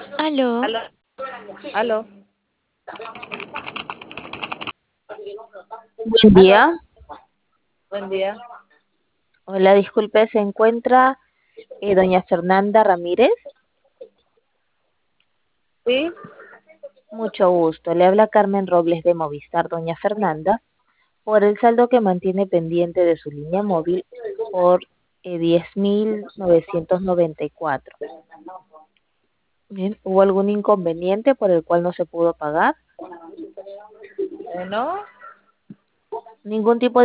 Aló, Aló, aló, buen aló, día. buen día. Hola, disculpe, ¿se encuentra doña Fernanda Ramírez? Sí, Mucho gusto. Le habla Carmen Robles de Movistar, doña Fernanda, por el saldo que mantiene pendiente de su línea móvil por 10.994. Bien, ¿hubo algún inconveniente por el cual no se pudo pagar? ¿no? Ningún tipo